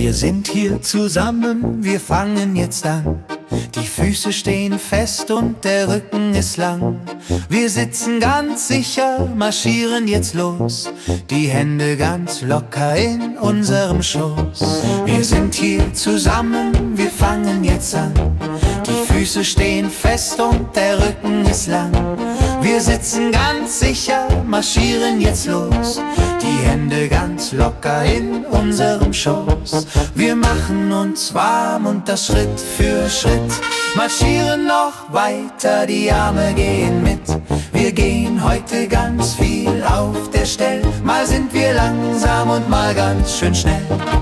Wir sind hier zusammen, wir fangen jetzt an. Die Füße stehen fest und der Rücken ist lang. Wir sitzen ganz sicher, marschieren jetzt los. Die Hände ganz locker in unserem Schoß. Wir sind hier zusammen, wir fangen jetzt an. Die Füße stehen fest und der Rücken ist lang. Wir sitzen ganz sicher, marschieren jetzt los. Die Hände ganz locker in unserem Schoß. Wir machen uns warm und das Schritt für Schritt. Marschieren noch weiter, die Arme gehen mit. Wir gehen heute ganz viel auf der Stelle. Mal sind wir langsam und mal ganz schön schnell.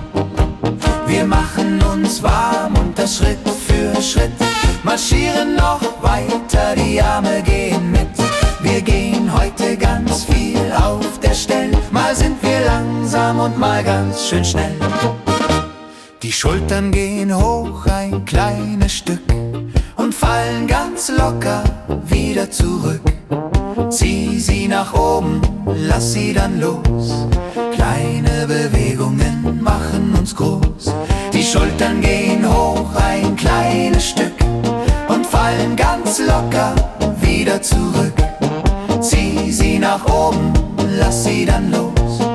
Wir machen uns warm und das Schritt für Schritt. Marschieren noch weiter, die Arme gehen mit. Wir gehen heute ganz viel auf der Stelle. Mal sind wir langsam und mal ganz schön schnell. Die Schultern gehen hoch ein kleines Stück und fallen ganz locker wieder zurück. Zieh sie nach oben, lass sie dann los. Kleine Bewegungen machen uns groß. Die Schultern gehen hoch ein kleines Stück und fallen ganz locker wieder zurück. Zieh sie nach oben, lass sie dann los.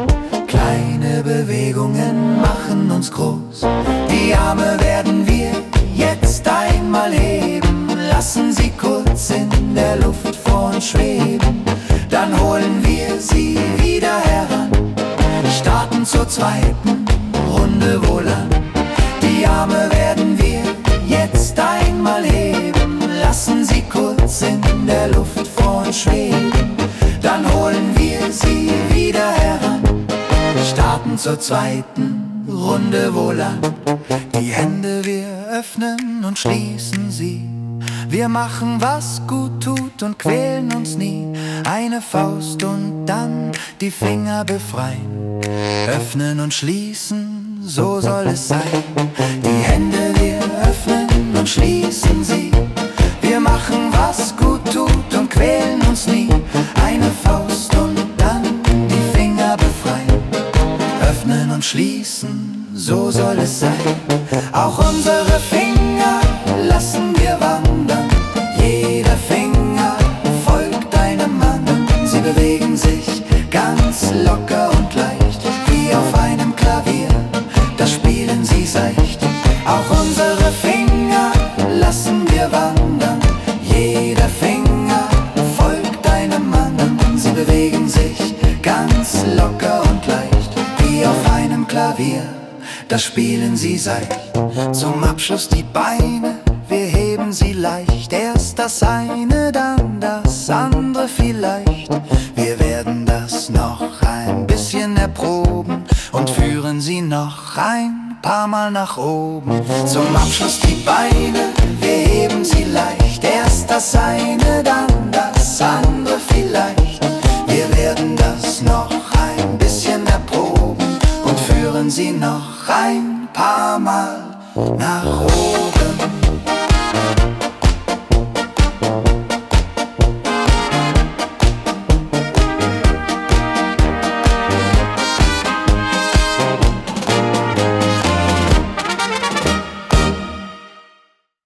Kleine Bewegungen machen uns groß. Die Arme werden wir jetzt einmal heben. Lassen sie kurz in der Luft vor uns schweben. Dann holen wir sie wieder heran. Starten zur zweiten Runde wohlan. Die Arme werden wir jetzt einmal heben. Lassen sie kurz in der Luft vor uns schweben. Dann holen wir sie wieder heran. Starten zur zweiten Runde wohlan. Die Hände wir öffnen und schließen sie. Wir machen, was gut tut und quälen uns nie. Eine Faust und dann die Finger befreien. Öffnen und schließen, so soll es sein. Die Hände wir öffnen und schließen sie. Wir machen, was gut tut und quälen uns nie. Eine Faust und dann die Finger befreien. Öffnen und schließen, so soll es sein. Auch unsere Finger lassen wir wandern. Jeder Finger folgt einem anderen. Sie bewegen sich ganz locker und leicht, wie auf einem Klavier, das spielen sie seicht. Auch unsere Finger lassen wir wandern. Jeder Finger folgt einem anderen. Sie bewegen sich ganz locker und leicht, wie auf einem Klavier, das spielen sie seicht. Zum Abschluss die Beine, wir heben sie leicht. Erst das eine, dann das andere vielleicht. Wir werden das noch ein bisschen erproben und führen sie noch ein paar Mal nach oben. Zum Abschluss die Beine, wir heben sie leicht.